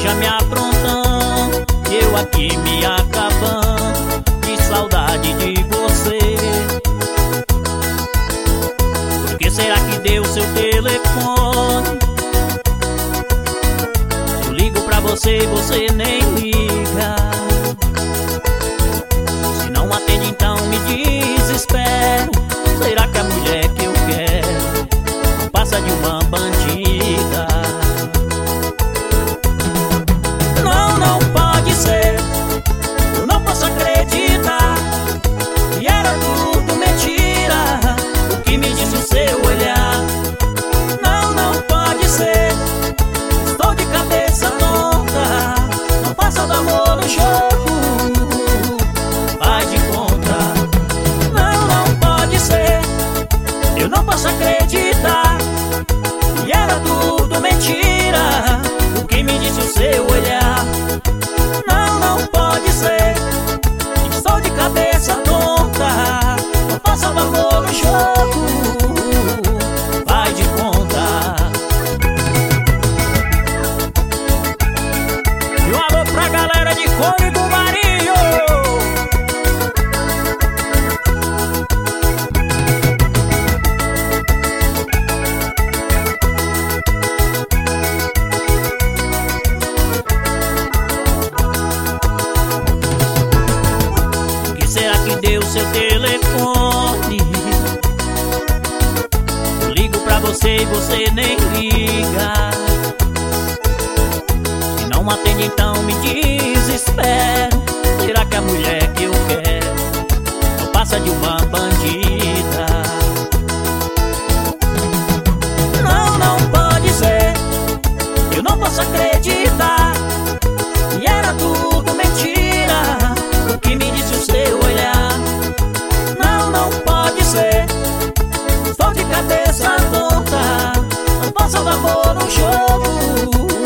esteja me aprontando, eu aqui me acabando de saudade de você. Por que será que deu seu telefone? Eu ligo pra você e você nem liga. Se não atende então me desespero. Será que a mulher que eu quero não passa de uma bandida? Não, não pode ser, eu não posso acreditar que era tudo mentira, o que me disse o seu olhar. Não, não pode ser, estou de cabeça tonta, não passa do amor no jogo, faz de conta. Não, não pode ser, eu não posso acreditar que era tudo mentira, o que me disse o seu olhar. Não, não pode ser, estou de cabeça tonta, não passa do amor no jogo, faz de conta. E um alô pra galera de Código Marinho. Será que deu seu telefone? Eu ligo pra você e você nem liga. Se não atende então me desespero. Será que a mulher que eu quero não passa de uma bandida? Não, não pode ser, eu não posso acreditar que era tudo mentira, o que me disse o seu olhar. Não, não pode ser, estou de cabeça tonta, não passa do amor no jogo,